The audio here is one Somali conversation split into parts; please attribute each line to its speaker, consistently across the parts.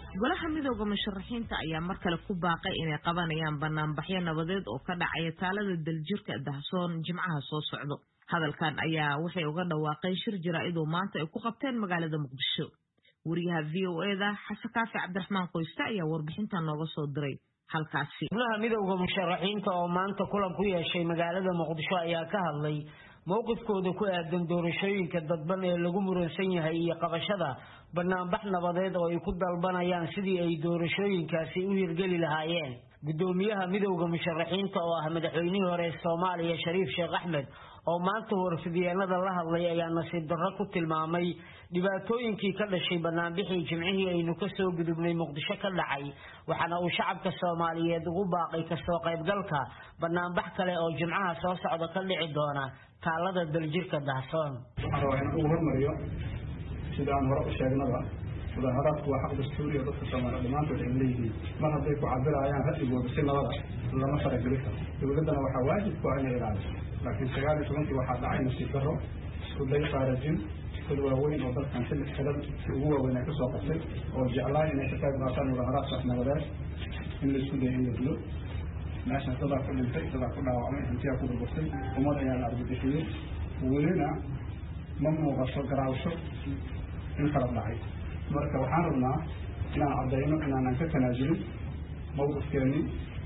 Speaker 1: golaha midowga musharaxiinta ayaa mar kale ku baaqay inay qabanayaan banaanbaxyo nabadeed oo ka dhacaya taalada daljirka Dahsoon Jimcaha soo socdo. Hadalkan ayaa waxay uga dhawaaqeen shir jaraa'id oo maanta ay ku qabteen magaalada Muqdisho. Wariyaha VOA-da Xasan Kaafi Cabdiraxmaan Qoysta ayaa warbixintan nooga soo diray halkaasi.
Speaker 2: Golaha midowga musharaxiinta oo maanta kulan ku yeeshay magaalada Muqdisho ayaa ka hadlay mowqifkooda ku aadan doorashooyinka dadban ee lagu muransan yahay iyo qabashada banaanbax nabadeed oo ay ku dalbanayaan sidii ay doorashooyinkaasi u hirgeli lahaayeen. Gudoomiyaha midowga musharaxiinta oo ah madaxweynihii hore ee Soomaaliya Shariif Sheekh Axmed oo maanta warfidiyeenada la hadlay ayaa nasiib darro ku tilmaamay dhibaatooyinkii ka dhashay banaanbixii Jimcihii aynu ka soo gudubnay Muqdisho ka dhacay, waxaana uu shacabka Soomaaliyeed ugu baaqay ka soo qaybgalka banaanbax kale oo Jimcaha soo socda ka dhici doona taalada daljirka Dahsoon.
Speaker 3: waxaan ugu hormariyo sidaan hore u sheegnaba mudaharaadku waa xaq dastuuri ah dadka Soomaaliyeed dhamaantood ay leeyihiin mar hadday ku cabirayaan ra'yigooda si nabada lama farageli karo. dowladdana waxaa waajib ku ah inay ilaaliso, laakiin 19 waxaa dhacay nasiib darro isku day qaarajin dad waaweyn oo dalkan si ugu waaweyn ay ka soo qabtay oo jeclaa inay ka qayb qaataan mudaharaadkaas nabadeed in la isku dayo in la dilo. meeshan dadaa ku dhintay, dadaa ku dhaawacmay, hantiyaa ku burburtay, ummad ayaa la argagixiyey, welina ma muuqato garaawsho in kala dhacay. marka waxaan rabnaa inaan caddayno inaanan ka tanaasulin mowqifkeennii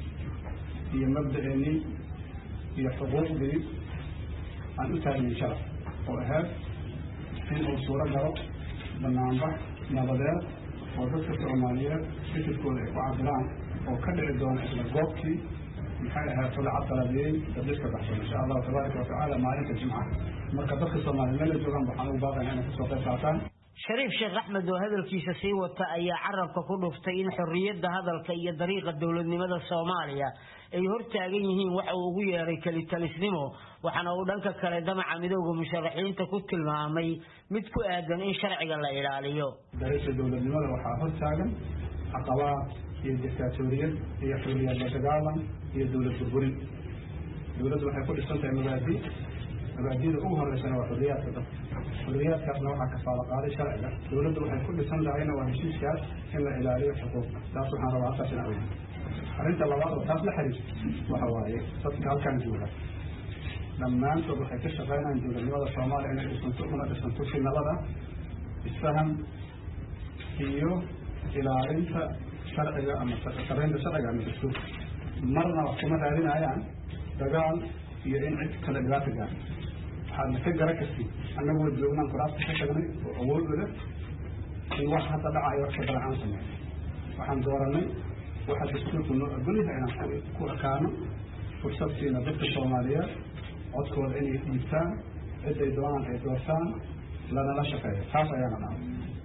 Speaker 3: iyo mabda'eennii iyo xuquuqdii aan u taagnayn sharaf oo ahayd in uu suuro galo banaanbax nabadeed oo dadka Soomaaliyeed fikirkooda ay ku cabiraan oo ka dhici doona isla goobtii maxay ahayd tolacad talaabiyey daljirka Dahsoon insha Allah tabaaraka wa tacaala maalinta Jimcaha. marka dadka Soomaaliyeed meel joogaan waxaan u baaqaynaa inay kasoo qayb qaataan.
Speaker 2: Shariif Sheekh Axmed oo hadalkiisa sii wata ayaa carabka ku dhuftay in xorriyadda hadalka iyo dariiqa dawladnimada Soomaaliya ay hortaagan yihiin waxa uu ugu yeeray kalitalisnimo, waxaana uu dhanka kale damaca midowga musharaxiinta ku tilmaamay mid ku aadan in sharciga la ilaaliyo.
Speaker 3: dariiqa dawladnimada waxaa hortaagan caqabad iyo diktatoriyad iyo xorriyad la dagaalan iyo dawlad burburin. dawladdu waxay ku dhisan tahay mabaadi'da ugu horeysana waa xorriyaadka dadka. xorriyaadkaasna waxaa kafaalo qaaday sharciga. dawladdu waxay ku dhisan tahayna waa heshiiskaas in la ilaaliyo xuquuqda. taas waxaan rabaa halkaas in aan arrinta labaad oo taas la xiriirta waxa waaye dadka halkan jooga dhammaantood waxay ka shaqaynayaan dowladnimada Soomaaliya inay dhisanto si nabada, isfaham iyo ilaalinta sharciga ama sarreynta sharciga ama dastuurka. marna wax kuma raadinayaan dagaal iyo in cid kale dhibaato gaarto. waxaadna ka gara kartid annagoo joognaan kuraasta ka tagnay oo awood u leh in wax hadda dhacayo wax ka badan aan sameyn. waxaan dooranay waxa dastuurku noo ogol yahay inaan ku ekaano, fursad siina dadka Soomaaliyeed codkooda inay dhiibtaan, ciday doonaan ay doortaan, lanala shaqeeyo. taas ayaana dhaca.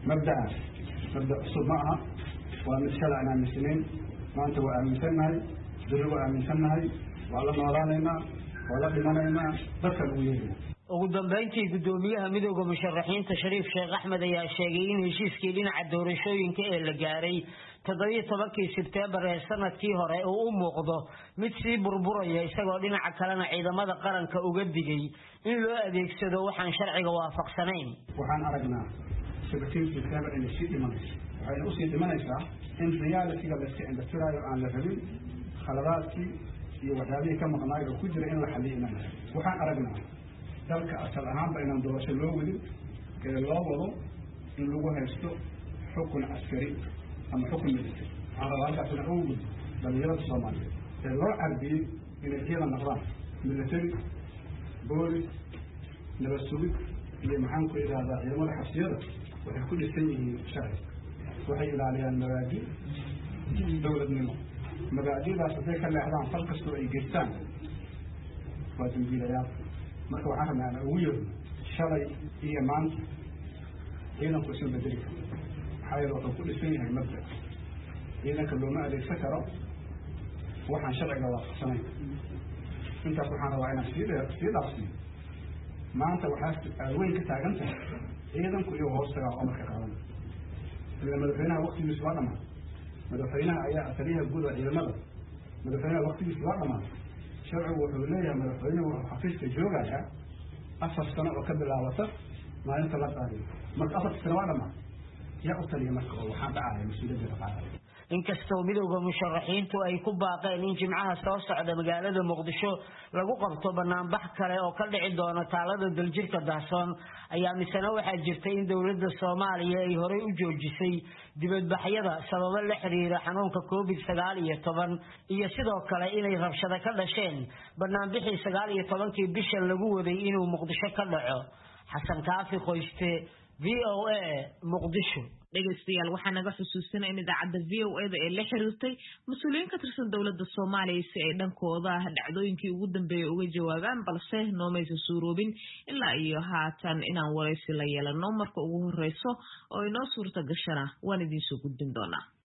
Speaker 3: mabda cusub ma aha, waa mid shalay aan aaminsanayn, maanta waa aaminsannahay, beri waa aaminsannahay, waa la noolaanaynaa, waa la dhimanaynaa, dadkan ugu yeerina.
Speaker 2: ugu dambeyntii gudoomiyaha midowga musharaxiinta Shariif Sheekh Axmed ayaa sheegay in heshiiskii dhinaca doorashooyinka ee la gaaray 17 Sebtembar ee sanadkii hore uu u muuqdo mid sii burburaya, isagoo dhinaca kalena ciidamada qaranka uga digay in loo adeegsado waxaan sharciga waafaqsanayn.
Speaker 3: waxaan aragnaa 17 Sebtembar in si dhimanaysa, waxayna u sii dhimanaysaa in reality-ga la iska indhatiraayo aan la rabin khaladaadkii iyo waxyaabihii ka maqnaay oo ku jira in la xalliyo inaan waxaan aragnaa dalka asal ahaanba inaan doorasho loo wadin ee loo wado in lagu haysto xukun askari ama xukun military. waxaan rabaa halkaas inaan ugu gudbo dhalinyarada Soomaaliyeed ee loo carbiyey inay ciidan noqdaan military, boolis, nabad sugid iyo maxaan ku idhaahdaa ciidamada xabsiyada. waxay ku dhisan yihiin sharci, waxay ilaaliyaan mabaadi' dowladnimo. mabaadi'daas hadday ka leexdaan fal kastoo ay geystaan waa dambiilayaal. marka waxaan rabnaa inaan ugu yeerno shalay iyo maanta ciidanku isu bedeli karo, maxaa yeele wuxuu ku dhisan yahay mabda. ciidanka looma adeegsan karo waxaan sharciga waafaqsanayn. intaas waxaan rabaa inaan sii dhaafsiiyo. maanta waxaa weyn ka taagan tahay ciidanku iyo hoostagaa oo marka qaadan. ila madaxweynaha waqtigiisu waa dhamaaday. madaxweynaha ayaa taliyaha guud ee ciidamada. madaxweynaha waqtigiisu waa dhamaaday. sharcigu wuxuu leeyahay madaxweynuhu wuxuu xafiiska joogayaa 4 sano oo ka bilaabata maalinta la qaadiyo. marka 4 sano waa dhamaaday. yaa u taliya marka oo waxaan dhacaya mas-uuliyadda dhaqaalaha
Speaker 2: inkastoo midowga musharaxiintu ay ku baaqeen in jimcaha soo socda magaalada muqdisho lagu qabto banaanbax kale oo ka dhici doona taalada daljirka Dahsoon ayaa misana waxaa jirtay in dawladda Soomaaliya ay horey u joojisay dibadbaxyada sababo la xiriira xanuunka COVID-19 iyo sidoo kale inay rabshado ka dhasheen banaanbixii 19 bisha lagu waday inuu muqdisho ka dhaco xasan kaafi qoyste VOA muqdisho
Speaker 1: dhegeystayaal waxaan naga xusuusinay in idaacadda VOA-da ee la xiriirtay mas'uuliyiin ka tirsan dawladda Soomaaliya si ay dhankooda dhacdooyinkii ugu dambeeyay uga jawaabaan balse noomaysa suuroobin ilaa iyo haatan inaan wareysi la yeelano marka ugu horeyso oo inoo suurta gashana waan idin soo gudbin doonaa